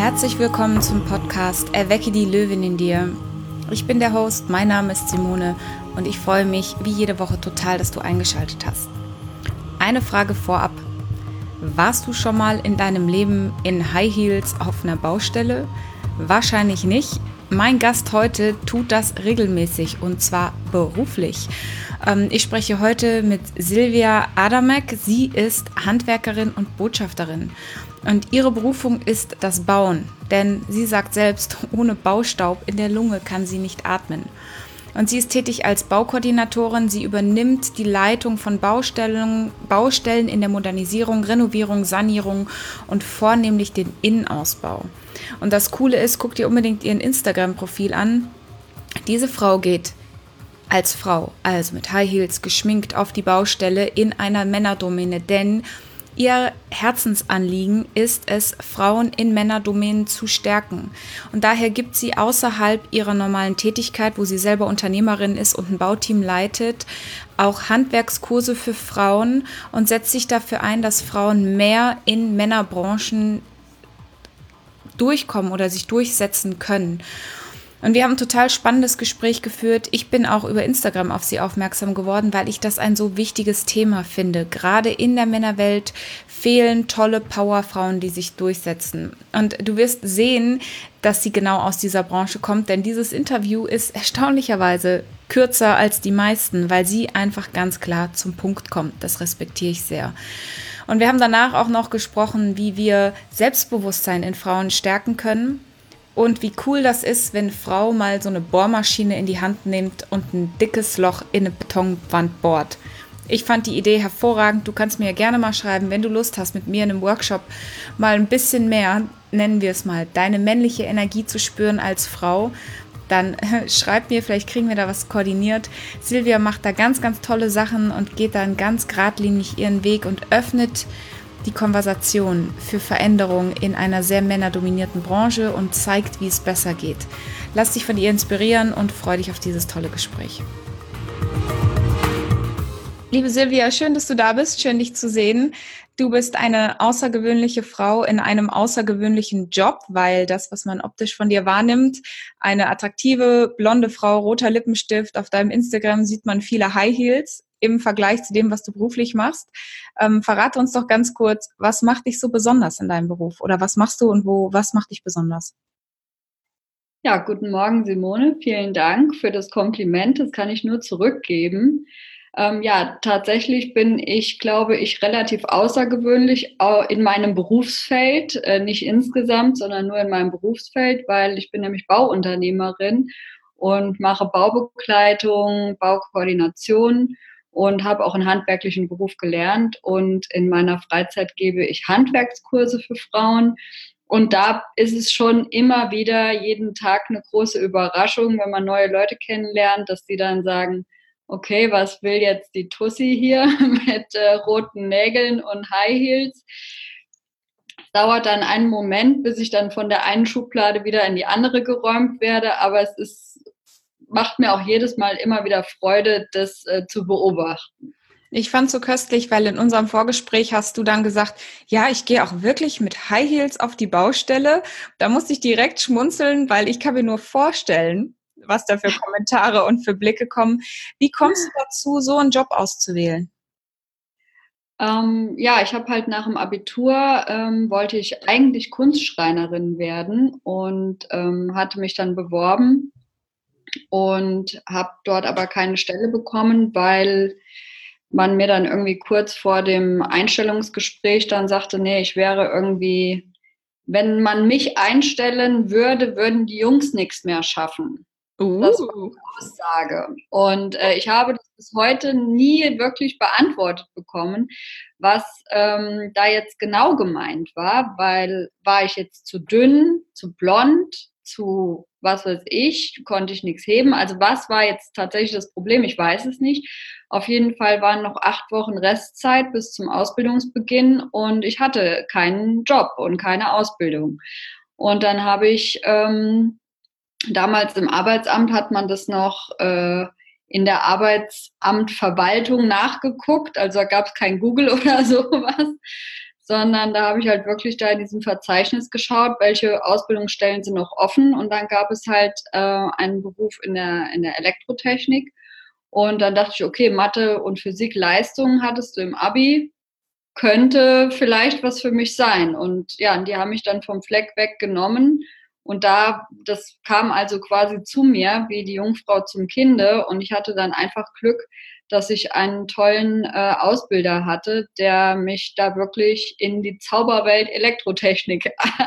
Herzlich willkommen zum Podcast Erwecke die Löwin in dir. Ich bin der Host, mein Name ist Simone und ich freue mich wie jede Woche total, dass du eingeschaltet hast. Eine Frage vorab. Warst du schon mal in deinem Leben in High Heels auf einer Baustelle? Wahrscheinlich nicht. Mein Gast heute tut das regelmäßig und zwar beruflich. Ich spreche heute mit Silvia Adamek. Sie ist Handwerkerin und Botschafterin. Und ihre Berufung ist das Bauen, denn sie sagt selbst, ohne Baustaub in der Lunge kann sie nicht atmen. Und sie ist tätig als Baukoordinatorin. Sie übernimmt die Leitung von Baustellen in der Modernisierung, Renovierung, Sanierung und vornehmlich den Innenausbau. Und das Coole ist, guck dir unbedingt ihren Instagram-Profil an. Diese Frau geht als Frau, also mit High Heels, geschminkt auf die Baustelle in einer Männerdomäne, denn ihr Herzensanliegen ist es, Frauen in Männerdomänen zu stärken. Und daher gibt sie außerhalb ihrer normalen Tätigkeit, wo sie selber Unternehmerin ist und ein Bauteam leitet, auch Handwerkskurse für Frauen und setzt sich dafür ein, dass Frauen mehr in Männerbranchen durchkommen oder sich durchsetzen können. Und wir haben ein total spannendes Gespräch geführt. Ich bin auch über Instagram auf sie aufmerksam geworden, weil ich das ein so wichtiges Thema finde. Gerade in der Männerwelt fehlen tolle Powerfrauen, die sich durchsetzen. Und du wirst sehen, dass sie genau aus dieser Branche kommt, denn dieses Interview ist erstaunlicherweise kürzer als die meisten, weil sie einfach ganz klar zum Punkt kommt. Das respektiere ich sehr. Und wir haben danach auch noch gesprochen, wie wir Selbstbewusstsein in Frauen stärken können. Und wie cool das ist, wenn eine Frau mal so eine Bohrmaschine in die Hand nimmt und ein dickes Loch in eine Betonwand bohrt. Ich fand die Idee hervorragend. Du kannst mir ja gerne mal schreiben, wenn du Lust hast, mit mir in einem Workshop mal ein bisschen mehr, nennen wir es mal, deine männliche Energie zu spüren als Frau. Dann schreib mir, vielleicht kriegen wir da was koordiniert. Silvia macht da ganz, ganz tolle Sachen und geht dann ganz geradlinig ihren Weg und öffnet die Konversation für Veränderung in einer sehr männerdominierten Branche und zeigt, wie es besser geht. Lass dich von ihr inspirieren und freu dich auf dieses tolle Gespräch. Liebe Silvia, schön, dass du da bist, schön dich zu sehen. Du bist eine außergewöhnliche Frau in einem außergewöhnlichen Job, weil das, was man optisch von dir wahrnimmt, eine attraktive, blonde Frau, roter Lippenstift, auf deinem Instagram sieht man viele High Heels im Vergleich zu dem, was du beruflich machst. Verrate uns doch ganz kurz, was macht dich so besonders in deinem Beruf? Oder was machst du und was macht dich besonders? Ja, guten Morgen, Simone. Vielen Dank für das Kompliment. Das kann ich nur zurückgeben. Ja, tatsächlich bin ich, glaube ich, relativ außergewöhnlich in meinem Berufsfeld, nicht insgesamt, sondern nur in meinem Berufsfeld, weil ich bin nämlich Bauunternehmerin und mache Baubegleitung, Baukoordination und habe auch einen handwerklichen Beruf gelernt. Und in meiner Freizeit gebe ich Handwerkskurse für Frauen. Und da ist es schon immer wieder jeden Tag eine große Überraschung, wenn man neue Leute kennenlernt, dass die dann sagen, okay, was will jetzt die Tussi hier mit roten Nägeln und High Heels? Es dauert dann einen Moment, bis ich dann von der einen Schublade wieder in die andere geräumt werde, aber macht mir auch jedes Mal immer wieder Freude, das zu beobachten. Ich fand es so köstlich, weil in unserem Vorgespräch hast du dann gesagt, ja, ich gehe auch wirklich mit High Heels auf die Baustelle. Da musste ich direkt schmunzeln, weil ich kann mir nur vorstellen, was da für Kommentare und für Blicke kommen. Wie kommst du dazu, so einen Job auszuwählen? Ja, ich habe halt nach dem Abitur, wollte ich eigentlich Kunstschreinerin werden und hatte mich dann beworben und habe dort aber keine Stelle bekommen, weil man mir dann irgendwie kurz vor dem Einstellungsgespräch dann sagte, nee, ich wäre irgendwie, wenn man mich einstellen würde, würden die Jungs nichts mehr schaffen. Das war die Aussage. Und ich habe das bis heute nie wirklich beantwortet bekommen, was da jetzt genau gemeint war, weil war ich jetzt zu dünn, zu blond, zu was weiß ich, konnte ich nichts heben. Also was war jetzt tatsächlich das Problem? Ich weiß es nicht. Auf jeden Fall waren noch 8 Wochen Restzeit bis zum Ausbildungsbeginn und ich hatte keinen Job und keine Ausbildung. Und dann habe ich damals im Arbeitsamt hat man das noch in der Arbeitsamtverwaltung nachgeguckt, also da gab es kein Google oder sowas, sondern da habe ich halt wirklich da in diesem Verzeichnis geschaut, welche Ausbildungsstellen sind noch offen. Und dann gab es halt einen Beruf in der Elektrotechnik. Und dann dachte ich, okay, Mathe und Physik Leistungen hattest du im Abi, könnte vielleicht was für mich sein. Und ja, die haben mich dann vom Fleck weg genommen. Und das kam also quasi zu mir wie die Jungfrau zum Kinde. Und ich hatte dann einfach Glück, dass ich einen tollen Ausbilder hatte, der mich da wirklich in die Zauberwelt Elektrotechnik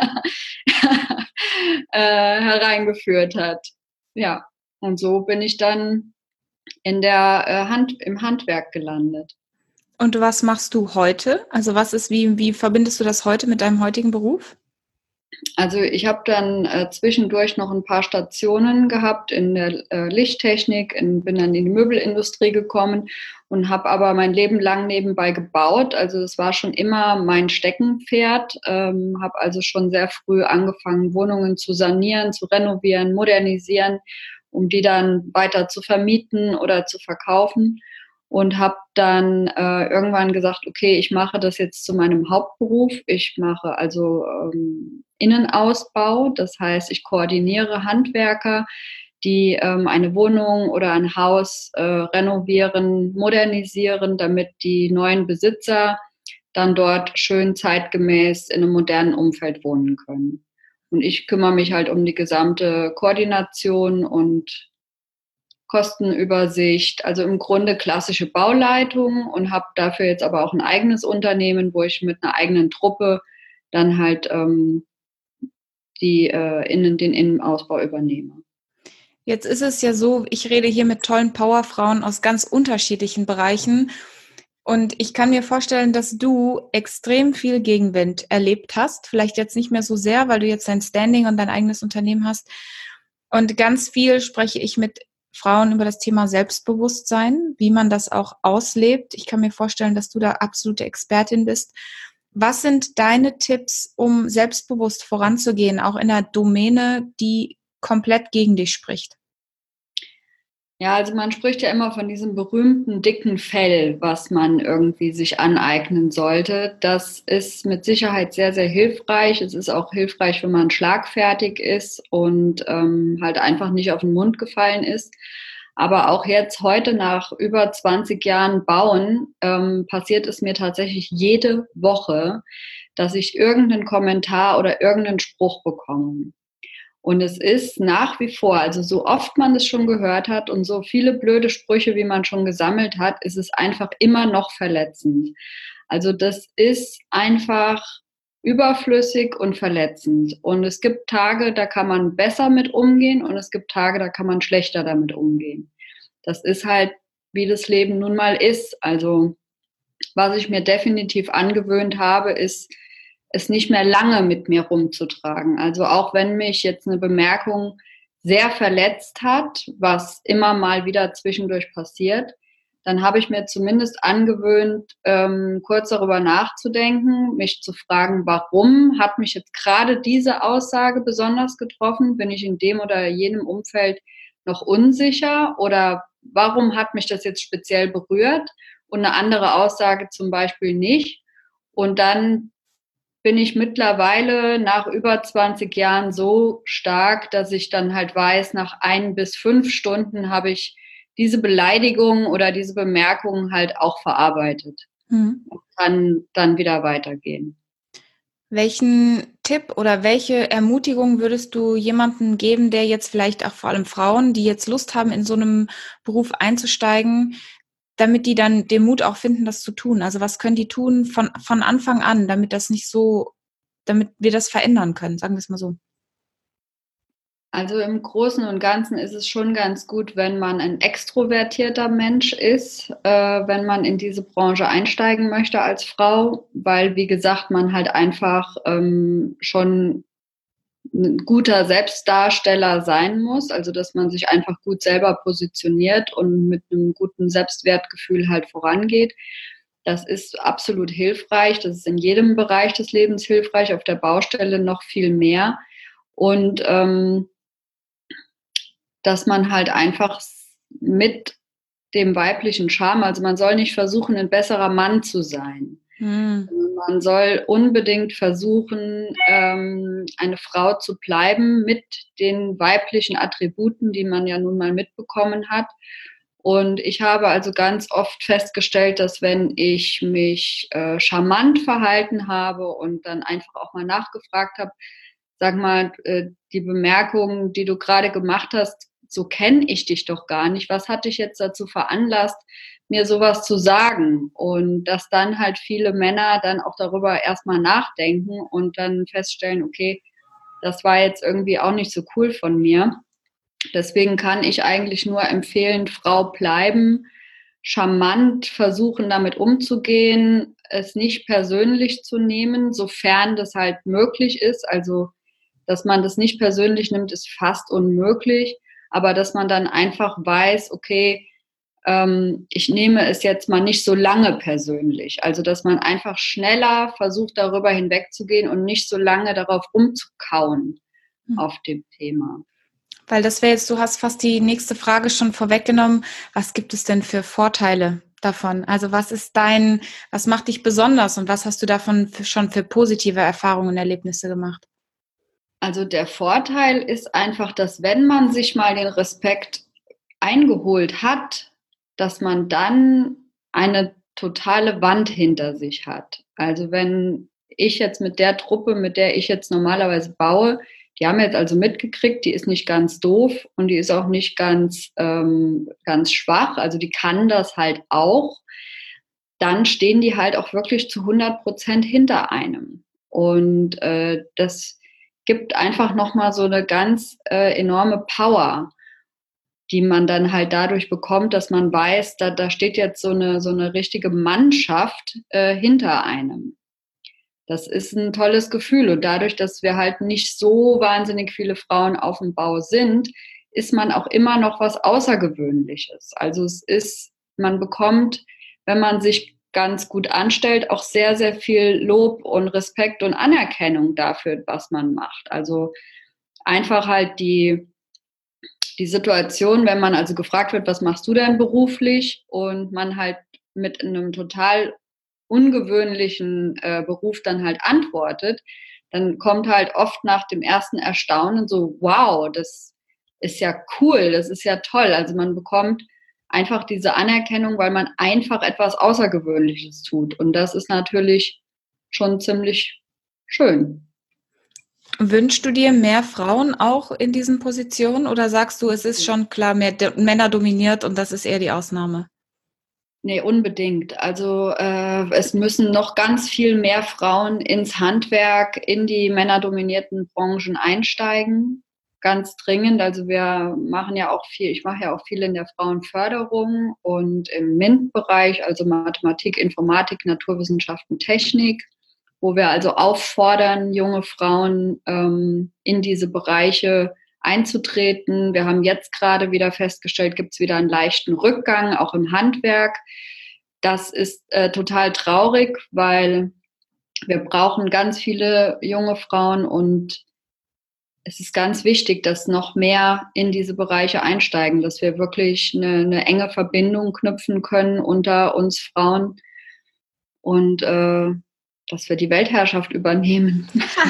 hereingeführt hat. Ja, und so bin ich dann im Handwerk gelandet. Und was machst du heute? Also wie verbindest du das heute mit deinem heutigen Beruf? Also ich habe dann zwischendurch noch ein paar Stationen gehabt in der Lichttechnik, bin dann in die Möbelindustrie gekommen und habe aber mein Leben lang nebenbei gebaut. Also es war schon immer mein Steckenpferd. Habe also schon sehr früh angefangen, Wohnungen zu sanieren, zu renovieren, modernisieren, um die dann weiter zu vermieten oder zu verkaufen. Und habe dann irgendwann gesagt, okay, ich mache das jetzt zu meinem Hauptberuf. Ich mache also Innenausbau, das heißt, ich koordiniere Handwerker, die eine Wohnung oder ein Haus renovieren, modernisieren, damit die neuen Besitzer dann dort schön zeitgemäß in einem modernen Umfeld wohnen können. Und ich kümmere mich halt um die gesamte Koordination und Kostenübersicht, also im Grunde klassische Bauleitung, und habe dafür jetzt aber auch ein eigenes Unternehmen, wo ich mit einer eigenen Truppe dann halt den Innenausbau übernehme. Jetzt ist es ja so, ich rede hier mit tollen Powerfrauen aus ganz unterschiedlichen Bereichen. Und ich kann mir vorstellen, dass du extrem viel Gegenwind erlebt hast. Vielleicht jetzt nicht mehr so sehr, weil du jetzt dein Standing und dein eigenes Unternehmen hast. Und ganz viel spreche ich mit Frauen über das Thema Selbstbewusstsein, wie man das auch auslebt. Ich kann mir vorstellen, dass du da absolute Expertin bist. Was sind deine Tipps, um selbstbewusst voranzugehen, auch in einer Domäne, die komplett gegen dich spricht? Ja, also man spricht ja immer von diesem berühmten dicken Fell, was man irgendwie sich aneignen sollte. Das ist mit Sicherheit sehr, sehr hilfreich. Es ist auch hilfreich, wenn man schlagfertig ist und halt einfach nicht auf den Mund gefallen ist. Aber auch jetzt heute nach über 20 Jahren Bauen passiert es mir tatsächlich jede Woche, dass ich irgendeinen Kommentar oder irgendeinen Spruch bekomme. Und es ist nach wie vor, also so oft man es schon gehört hat und so viele blöde Sprüche, wie man schon gesammelt hat, ist es einfach immer noch verletzend. Also das ist einfach überflüssig und verletzend. Und es gibt Tage, da kann man besser mit umgehen, und es gibt Tage, da kann man schlechter damit umgehen. Das ist halt, wie das Leben nun mal ist. Also was ich mir definitiv angewöhnt habe, ist, es nicht mehr lange mit mir rumzutragen. Also auch wenn mich jetzt eine Bemerkung sehr verletzt hat, was immer mal wieder zwischendurch passiert, dann habe ich mir zumindest angewöhnt, kurz darüber nachzudenken, mich zu fragen, warum hat mich jetzt gerade diese Aussage besonders getroffen? Bin ich in dem oder jenem Umfeld noch unsicher? Oder warum hat mich das jetzt speziell berührt und eine andere Aussage zum Beispiel nicht? Und dann bin ich mittlerweile nach über 20 Jahren so stark, dass ich dann halt weiß, nach 1 bis 5 Stunden habe ich diese Beleidigung oder diese Bemerkung halt auch verarbeitet und kann dann wieder weitergehen. Welchen Tipp oder welche Ermutigung würdest du jemandem geben, der jetzt vielleicht auch vor allem Frauen, die jetzt Lust haben, in so einem Beruf einzusteigen, damit die dann den Mut auch finden, das zu tun? Also was können die tun von Anfang an, damit wir das verändern können, sagen wir es mal so. Also im Großen und Ganzen ist es schon ganz gut, wenn man ein extrovertierter Mensch ist, wenn man in diese Branche einsteigen möchte als Frau, weil, wie gesagt, man halt einfach schon ein guter Selbstdarsteller sein muss, also dass man sich einfach gut selber positioniert und mit einem guten Selbstwertgefühl halt vorangeht. Das ist absolut hilfreich. Das ist in jedem Bereich des Lebens hilfreich, auf der Baustelle noch viel mehr. Und dass man halt einfach mit dem weiblichen Charme, also man soll nicht versuchen, ein besserer Mann zu sein. Man man soll unbedingt versuchen, eine Frau zu bleiben mit den weiblichen Attributen, die man ja nun mal mitbekommen hat. Und ich habe also ganz oft festgestellt, dass wenn ich mich charmant verhalten habe und dann einfach auch mal nachgefragt habe, sag mal, die Bemerkung, die du gerade gemacht hast, so kenne ich dich doch gar nicht. Was hat dich jetzt dazu veranlasst, mir sowas zu sagen? Und dass dann halt viele Männer dann auch darüber erstmal nachdenken und dann feststellen, okay, das war jetzt irgendwie auch nicht so cool von mir. Deswegen kann ich eigentlich nur empfehlen, Frau bleiben, charmant versuchen, damit umzugehen, es nicht persönlich zu nehmen, sofern das halt möglich ist. Also, dass man das nicht persönlich nimmt, ist fast unmöglich, aber dass man dann einfach weiß, okay, ich nehme es jetzt mal nicht so lange persönlich. Also, dass man einfach schneller versucht, darüber hinwegzugehen und nicht so lange darauf rumzukauen auf dem Thema. Weil das wäre jetzt, du hast fast die nächste Frage schon vorweggenommen. Was gibt es denn für Vorteile davon? Also was macht dich besonders und was hast du davon schon für positive Erfahrungen und Erlebnisse gemacht? Also der Vorteil ist einfach, dass wenn man sich mal den Respekt eingeholt hat, dass man dann eine totale Wand hinter sich hat. Also wenn ich jetzt mit der Truppe, mit der ich jetzt normalerweise baue, die haben jetzt also mitgekriegt, die ist nicht ganz doof und die ist auch nicht ganz schwach, also die kann das halt auch, dann stehen die halt auch wirklich zu 100% hinter einem. Und das gibt einfach nochmal so eine ganz enorme Power, die man dann halt dadurch bekommt, dass man weiß, da steht jetzt so eine richtige Mannschaft hinter einem. Das ist ein tolles Gefühl. Und dadurch, dass wir halt nicht so wahnsinnig viele Frauen auf dem Bau sind, ist man auch immer noch was Außergewöhnliches. Also man bekommt, wenn man sich ganz gut anstellt, auch sehr, sehr viel Lob und Respekt und Anerkennung dafür, was man macht. Also einfach halt die Situation, wenn man also gefragt wird, was machst du denn beruflich? Und man halt mit einem total ungewöhnlichen Beruf dann halt antwortet, dann kommt halt oft nach dem ersten Erstaunen so, wow, das ist ja cool, das ist ja toll. Also man bekommt einfach diese Anerkennung, weil man einfach etwas Außergewöhnliches tut. Und das ist natürlich schon ziemlich schön. Wünschst du dir mehr Frauen auch in diesen Positionen oder sagst du, es ist schon klar, mehr Männer dominiert und das ist eher die Ausnahme? Nee, unbedingt. Also es müssen noch ganz viel mehr Frauen ins Handwerk, in die männerdominierten Branchen einsteigen. Ganz dringend. Also wir machen ja auch viel, ich mache ja auch viel in der Frauenförderung und im MINT-Bereich, also Mathematik, Informatik, Naturwissenschaften, Technik, wo wir also auffordern, junge Frauen in diese Bereiche einzutreten. Wir haben jetzt gerade wieder festgestellt, gibt es wieder einen leichten Rückgang, auch im Handwerk. Das ist total traurig, weil wir brauchen ganz viele junge Frauen und es ist ganz wichtig, dass noch mehr in diese Bereiche einsteigen, dass wir wirklich eine enge Verbindung knüpfen können unter uns Frauen und dass wir die Weltherrschaft übernehmen.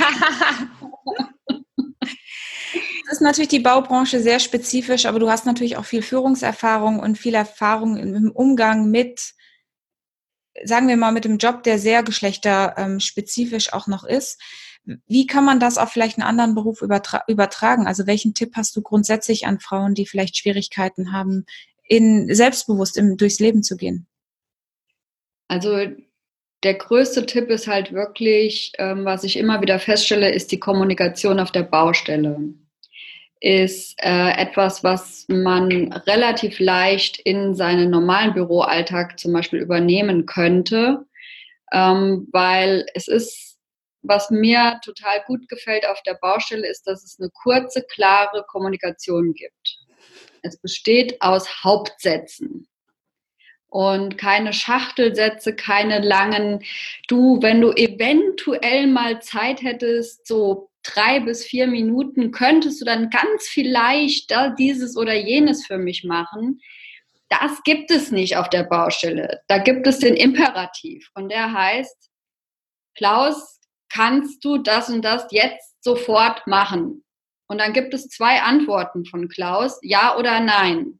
Das ist natürlich die Baubranche sehr spezifisch, aber du hast natürlich auch viel Führungserfahrung und viel Erfahrung im Umgang mit, sagen wir mal, mit dem Job, der sehr geschlechterspezifisch auch noch ist. Wie kann man das auf vielleicht einen anderen Beruf übertragen? Also welchen Tipp hast du grundsätzlich an Frauen, die vielleicht Schwierigkeiten haben, selbstbewusst durchs Leben zu gehen? Also der größte Tipp ist halt wirklich, was ich immer wieder feststelle, ist die Kommunikation auf der Baustelle. Ist etwas, was man relativ leicht in seinen normalen Büroalltag zum Beispiel übernehmen könnte, weil es ist, was mir total gut gefällt auf der Baustelle, ist, dass es eine kurze, klare Kommunikation gibt. Es besteht aus Hauptsätzen. Und keine Schachtelsätze, keine langen, wenn du eventuell mal Zeit hättest, so 3 bis 4 Minuten, könntest du dann ganz vielleicht dieses oder jenes für mich machen. Das gibt es nicht auf der Baustelle. Da gibt es den Imperativ. Und der heißt, Klaus, kannst du das und das jetzt sofort machen? Und dann gibt es 2 Antworten von Klaus, ja oder nein.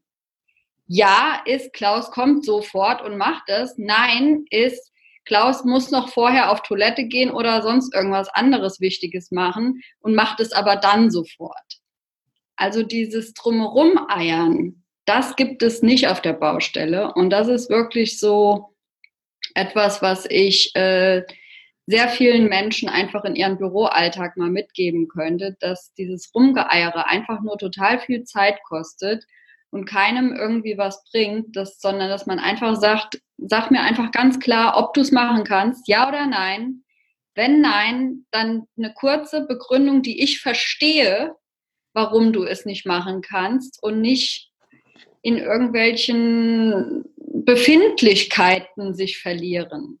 Ja ist, Klaus kommt sofort und macht es. Nein ist, Klaus muss noch vorher auf Toilette gehen oder sonst irgendwas anderes Wichtiges machen und macht es aber dann sofort. Also dieses Drumherum-Eiern, das gibt es nicht auf der Baustelle. Und das ist wirklich so etwas, was ich sehr vielen Menschen einfach in ihrem Büroalltag mal mitgeben könnte, dass dieses Rumgeeiere einfach nur total viel Zeit kostet und keinem irgendwie was bringt, sondern dass man einfach sagt, sag mir einfach ganz klar, ob du es machen kannst, ja oder nein. Wenn nein, dann eine kurze Begründung, die ich verstehe, warum du es nicht machen kannst und nicht in irgendwelchen Befindlichkeiten sich verlieren.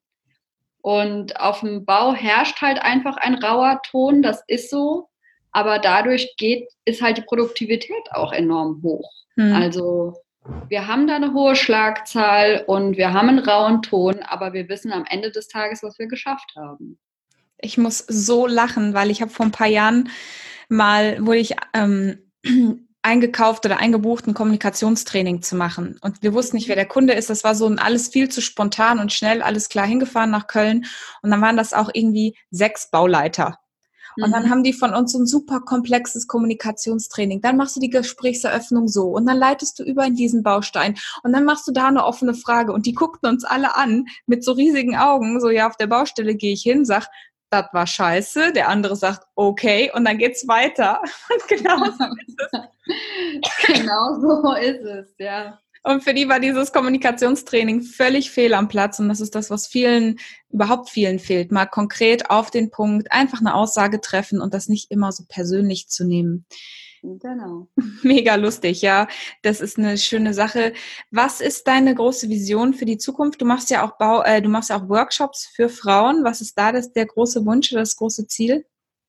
Und auf dem Bau herrscht halt einfach ein rauer Ton, das ist so, aber dadurch ist halt die Produktivität auch enorm hoch. Also wir haben da eine hohe Schlagzahl und wir haben einen rauen Ton, aber wir wissen am Ende des Tages, was wir geschafft haben. Ich muss so lachen, weil ich habe vor ein paar Jahren wurde ich eingekauft oder eingebucht, ein Kommunikationstraining zu machen. Und wir wussten nicht, wer der Kunde ist. Das war so alles viel zu spontan und schnell, alles klar hingefahren nach Köln. Und dann waren das auch irgendwie 6 Bauleiter. Und dann haben die von uns so ein super komplexes Kommunikationstraining. Dann machst du die Gesprächseröffnung so und dann leitest du über in diesen Baustein und dann machst du da eine offene Frage. Und die guckten uns alle an mit so riesigen Augen. So, ja, auf der Baustelle gehe ich hin, sag, das war scheiße. Der andere sagt, okay. Und dann geht's weiter. Und genau so ist es. Genau so ist es, ja. Und für die war dieses Kommunikationstraining völlig fehl am Platz. Und das ist das, was überhaupt vielen fehlt. Mal konkret auf den Punkt, einfach eine Aussage treffen und das nicht immer so persönlich zu nehmen. Genau. Mega lustig, ja. Das ist eine schöne Sache. Was ist deine große Vision für die Zukunft? Du machst ja auch Workshops für Frauen. Was ist da der große Wunsch oder das große Ziel?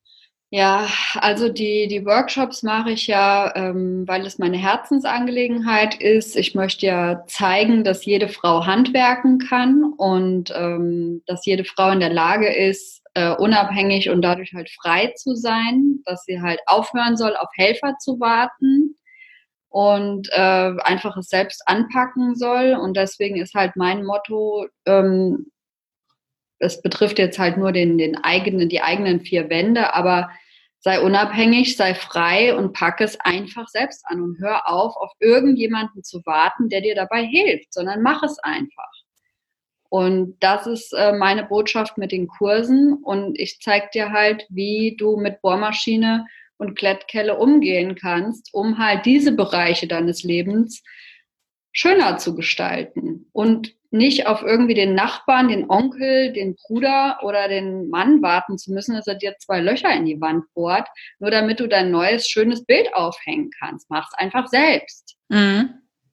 Ja, also die Workshops mache ich ja, weil es meine Herzensangelegenheit ist. Ich möchte ja zeigen, dass jede Frau handwerken kann und dass jede Frau in der Lage ist, unabhängig und dadurch halt frei zu sein, dass sie halt aufhören soll, auf Helfer zu warten und einfach es selbst anpacken soll. Und deswegen ist halt mein Motto, es betrifft jetzt halt nur die eigenen 4 Wände, aber sei unabhängig, sei frei und pack es einfach selbst an und hör auf irgendjemanden zu warten, der dir dabei hilft, sondern mach es einfach. Und das ist meine Botschaft mit den Kursen und ich zeige dir halt, wie du mit Bohrmaschine und Klettkelle umgehen kannst, um halt diese Bereiche deines Lebens schöner zu gestalten und nicht auf irgendwie den Nachbarn, den Onkel, den Bruder oder den Mann warten zu müssen, dass er dir 2 Löcher in die Wand bohrt, nur damit du dein neues, schönes Bild aufhängen kannst. Mach's einfach selbst. Mhm.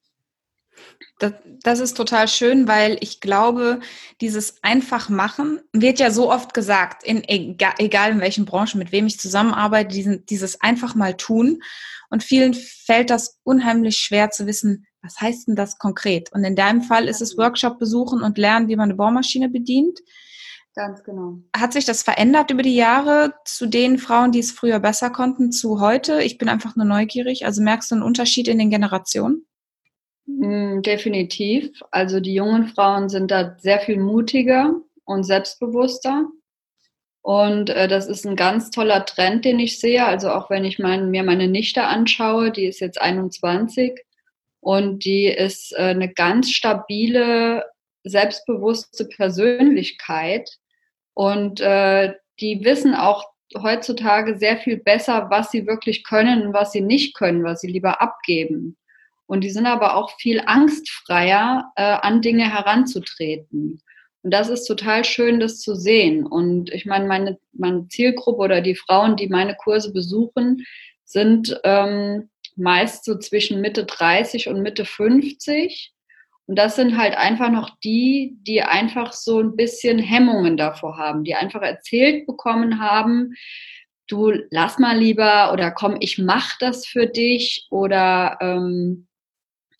Das ist total schön, weil ich glaube, dieses einfach machen wird ja so oft gesagt, egal in welchen Branchen, mit wem ich zusammenarbeite, dieses einfach mal tun. Und vielen fällt das unheimlich schwer zu wissen, was heißt denn das konkret? Und in deinem Fall ist es Workshop besuchen und lernen, wie man eine Bohrmaschine bedient. Ganz genau. Hat sich das verändert über die Jahre zu den Frauen, die es früher besser konnten, zu heute? Ich bin einfach nur neugierig. Also merkst du einen Unterschied in den Generationen? Definitiv. Also die jungen Frauen sind da sehr viel mutiger und selbstbewusster. Und das ist ein ganz toller Trend, den ich sehe. Also auch wenn ich mir meine Nichte anschaue, die ist jetzt 21 und die ist eine ganz stabile, selbstbewusste Persönlichkeit. Und die wissen auch heutzutage sehr viel besser, was sie wirklich können und was sie nicht können, was sie lieber abgeben. Und die sind aber auch viel angstfreier, an Dinge heranzutreten. Und das ist total schön, das zu sehen. Und ich meine, meine Zielgruppe oder die Frauen, die meine Kurse besuchen, sind meist so zwischen Mitte 30 und Mitte 50. Und das sind halt einfach noch die einfach so ein bisschen Hemmungen davor haben, die einfach erzählt bekommen haben, du lass mal lieber oder komm, ich mach das für dich oder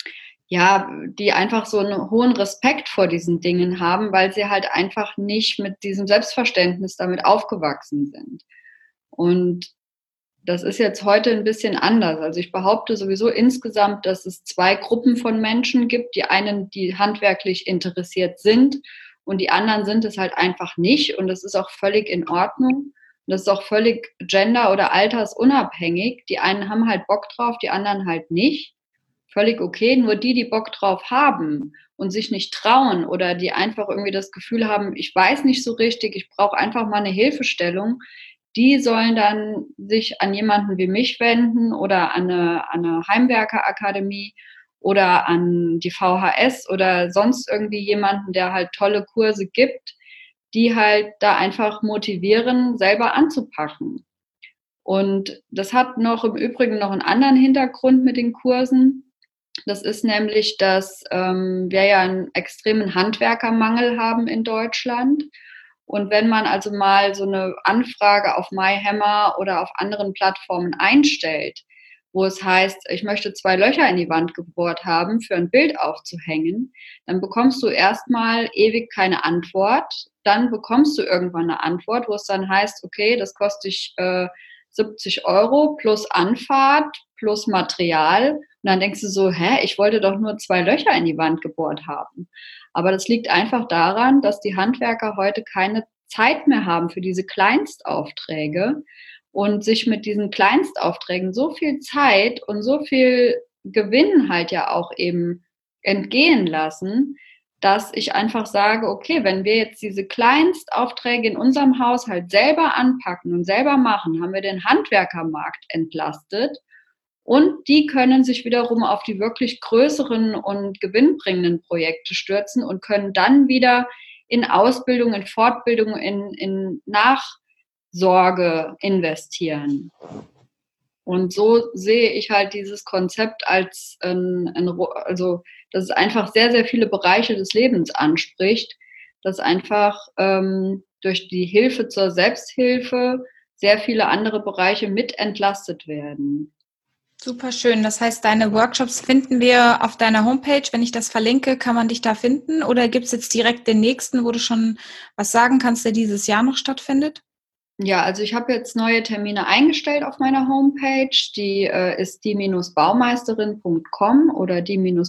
ja, die einfach so einen hohen Respekt vor diesen Dingen haben, weil sie halt einfach nicht mit diesem Selbstverständnis damit aufgewachsen sind. Und das ist jetzt heute ein bisschen anders. Also ich behaupte sowieso insgesamt, dass es zwei Gruppen von Menschen gibt. Die einen, die handwerklich interessiert sind und die anderen sind es halt einfach nicht. Und das ist auch völlig in Ordnung. Und das ist auch völlig gender- oder altersunabhängig. Die einen haben halt Bock drauf, die anderen halt nicht. Völlig okay. Nur die, die Bock drauf haben und sich nicht trauen oder die einfach irgendwie das Gefühl haben, ich weiß nicht so richtig, ich brauche einfach mal eine Hilfestellung, die sollen dann sich an jemanden wie mich wenden oder an eine Heimwerkerakademie oder an die VHS oder sonst irgendwie jemanden, der halt tolle Kurse gibt, die halt da einfach motivieren, selber anzupacken. Und das hat noch im Übrigen noch einen anderen Hintergrund mit den Kursen. Das ist nämlich, dass wir ja einen extremen Handwerkermangel haben in Deutschland. Und wenn man also mal so eine Anfrage auf MyHammer oder auf anderen Plattformen einstellt, wo es heißt, ich möchte 2 Löcher in die Wand gebohrt haben, für ein Bild aufzuhängen, dann bekommst du erstmal ewig keine Antwort. Dann bekommst du irgendwann eine Antwort, wo es dann heißt, okay, das kostet dich 70 € plus Anfahrt plus Material. Und dann denkst du so, hä, ich wollte doch nur 2 Löcher in die Wand gebohrt haben. Aber das liegt einfach daran, dass die Handwerker heute keine Zeit mehr haben für diese Kleinstaufträge und sich mit diesen Kleinstaufträgen so viel Zeit und so viel Gewinn halt ja auch eben entgehen lassen, dass ich einfach sage, okay, wenn wir jetzt diese Kleinstaufträge in unserem Haushalt selber anpacken und selber machen, haben wir den Handwerkermarkt entlastet und die können sich wiederum auf die wirklich größeren und gewinnbringenden Projekte stürzen und können dann wieder in Ausbildung, in Fortbildung, in Nachsorge investieren. Und so sehe ich halt dieses Konzept als also dass es einfach sehr, sehr viele Bereiche des Lebens anspricht, dass einfach durch die Hilfe zur Selbsthilfe sehr viele andere Bereiche mit entlastet werden. Super schön. Das heißt, deine Workshops finden wir auf deiner Homepage. Wenn ich das verlinke, kann man dich da finden? Oder gibt es jetzt direkt den nächsten, wo du schon was sagen kannst, der dieses Jahr noch stattfindet? Ja, also ich habe jetzt neue Termine eingestellt auf meiner Homepage. Die ist die-baumeisterin.com oder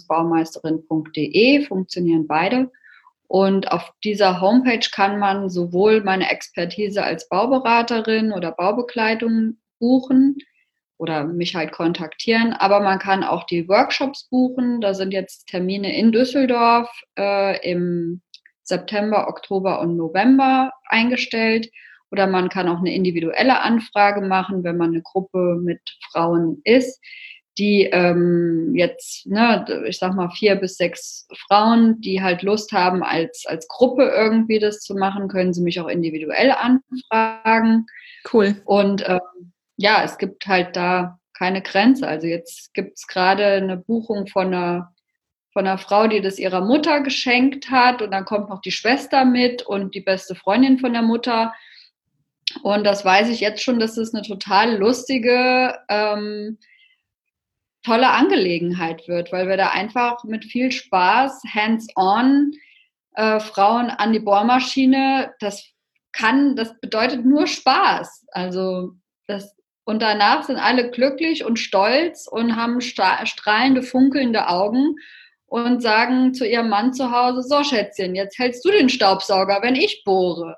die-baumeisterin.de, funktionieren beide. Und auf dieser Homepage kann man sowohl meine Expertise als Bauberaterin oder Baubegleitung buchen oder mich halt kontaktieren, aber man kann auch die Workshops buchen. Da sind jetzt Termine in Düsseldorf im September, Oktober und November eingestellt. Oder man kann auch eine individuelle Anfrage machen, wenn man eine Gruppe mit Frauen ist, die jetzt, ne, ich sag mal 4 bis 6 Frauen, die halt Lust haben, als Gruppe irgendwie das zu machen, können sie mich auch individuell anfragen. Cool. Und ja, es gibt halt da keine Grenze. Also jetzt gibt es gerade eine Buchung von einer Frau, die das ihrer Mutter geschenkt hat. Und dann kommt noch die Schwester mit und die beste Freundin von der Mutter. Und das weiß ich jetzt schon, dass es eine total lustige, tolle Angelegenheit wird, weil wir da einfach mit viel Spaß, hands-on, Frauen an die Bohrmaschine, das bedeutet nur Spaß. Also und danach sind alle glücklich und stolz und haben strahlende, funkelnde Augen und sagen zu ihrem Mann zu Hause, so Schätzchen, jetzt hältst du den Staubsauger, wenn ich bohre.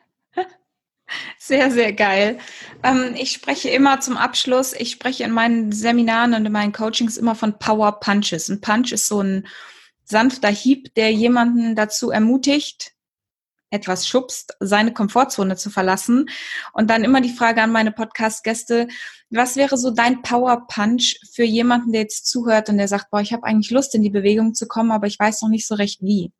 Sehr, sehr geil. Ich spreche immer zum Abschluss, ich spreche in meinen Seminaren und in meinen Coachings immer von Power Punches. Ein Punch ist so ein sanfter Hieb, der jemanden dazu ermutigt, etwas schubst, seine Komfortzone zu verlassen. Und dann immer die Frage an meine Podcast-Gäste, was wäre so dein Power Punch für jemanden, der jetzt zuhört und der sagt, boah, ich habe eigentlich Lust, in die Bewegung zu kommen, aber ich weiß noch nicht so recht wie.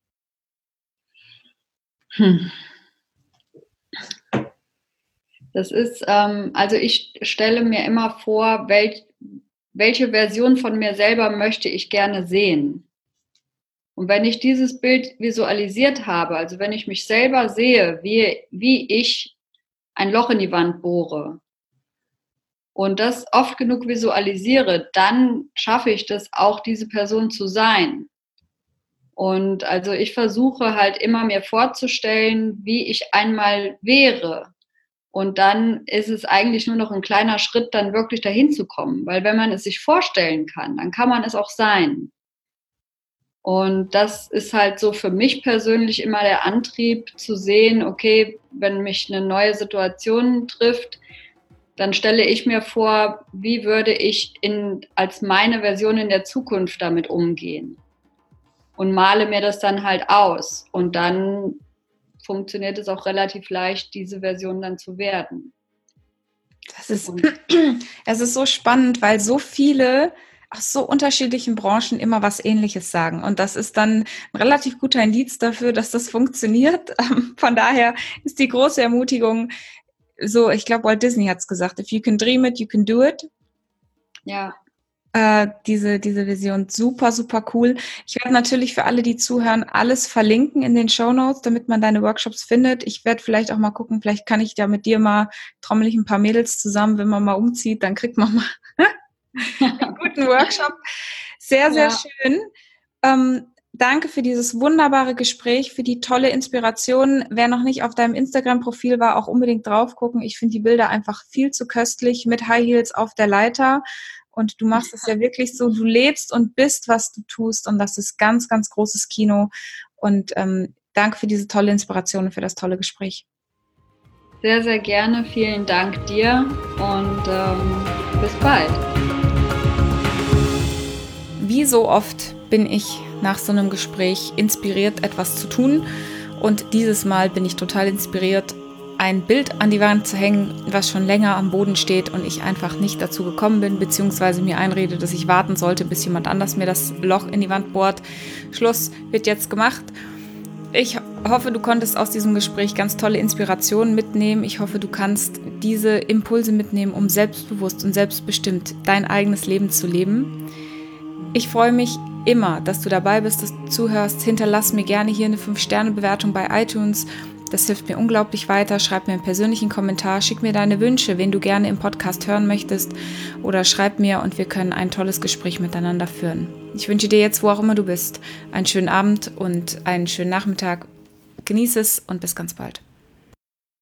Das ist, also ich stelle mir immer vor, welche Version von mir selber möchte ich gerne sehen. Und wenn ich dieses Bild visualisiert habe, also wenn ich mich selber sehe, wie ich ein Loch in die Wand bohre, und das oft genug visualisiere, dann schaffe ich das auch, diese Person zu sein. Und also ich versuche halt immer mir vorzustellen, wie ich einmal wäre. Und dann ist es eigentlich nur noch ein kleiner Schritt, dann wirklich dahin zu kommen. Weil wenn man es sich vorstellen kann, dann kann man es auch sein. Und das ist halt so für mich persönlich immer der Antrieb zu sehen, okay, wenn mich eine neue Situation trifft, dann stelle ich mir vor, wie würde ich als meine Version in der Zukunft damit umgehen. Und male mir das dann halt aus. Und dann funktioniert es auch relativ leicht, diese Version dann zu werden. Es ist so spannend, weil so viele aus so unterschiedlichen Branchen immer was Ähnliches sagen. Und das ist dann ein relativ guter Indiz dafür, dass das funktioniert. Von daher ist die große Ermutigung so, ich glaube, Walt Disney hat es gesagt, if you can dream it, you can do it. Ja. Diese Vision super, super cool. Ich werde natürlich für alle, die zuhören, alles verlinken in den Shownotes, damit man deine Workshops findet. Ich werde vielleicht auch mal gucken, vielleicht kann ich da mit dir mal trommel ich ein paar Mädels zusammen, wenn man mal umzieht, dann kriegt man mal einen guten Workshop. Sehr, sehr schön. Danke für dieses wunderbare Gespräch, für die tolle Inspiration. Wer noch nicht auf deinem Instagram-Profil war, auch unbedingt drauf gucken. Ich finde die Bilder einfach viel zu köstlich mit High Heels auf der Leiter. Und du machst es ja wirklich so, du lebst und bist, was du tust. Und das ist ganz, ganz großes Kino. Und danke für diese tolle Inspiration und für das tolle Gespräch. Sehr, sehr gerne. Vielen Dank dir und bis bald. Wie so oft bin ich nach so einem Gespräch inspiriert, etwas zu tun. Und dieses Mal bin ich total inspiriert, ein Bild an die Wand zu hängen, was schon länger am Boden steht und ich einfach nicht dazu gekommen bin, beziehungsweise mir einrede, dass ich warten sollte, bis jemand anders mir das Loch in die Wand bohrt. Schluss wird jetzt gemacht. Ich hoffe, du konntest aus diesem Gespräch ganz tolle Inspirationen mitnehmen. Ich hoffe, du kannst diese Impulse mitnehmen, um selbstbewusst und selbstbestimmt dein eigenes Leben zu leben. Ich freue mich immer, dass du dabei bist, dass du zuhörst. Hinterlass mir gerne hier eine 5-Sterne-Bewertung bei iTunes. Das hilft mir unglaublich weiter. Schreib mir einen persönlichen Kommentar, schick mir deine Wünsche, wen du gerne im Podcast hören möchtest, oder schreib mir und wir können ein tolles Gespräch miteinander führen. Ich wünsche dir jetzt, wo auch immer du bist, einen schönen Abend und einen schönen Nachmittag. Genieß es und bis ganz bald.